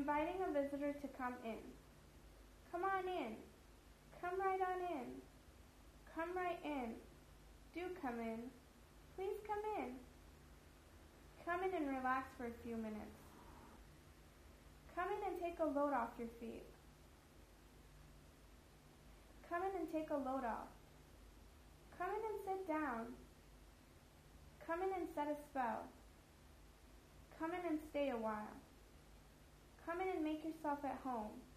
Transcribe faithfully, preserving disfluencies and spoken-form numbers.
inviting a visitor to come in. Come on in. Come right on in. Come right in. Do come in. Please come in. Come in and relax for a few minutes. Come in and take a load off your feet. Come in and take a load off. Come in and sit down. Come in and set a spell. Come in and stay a while. Come in and make yourself at home.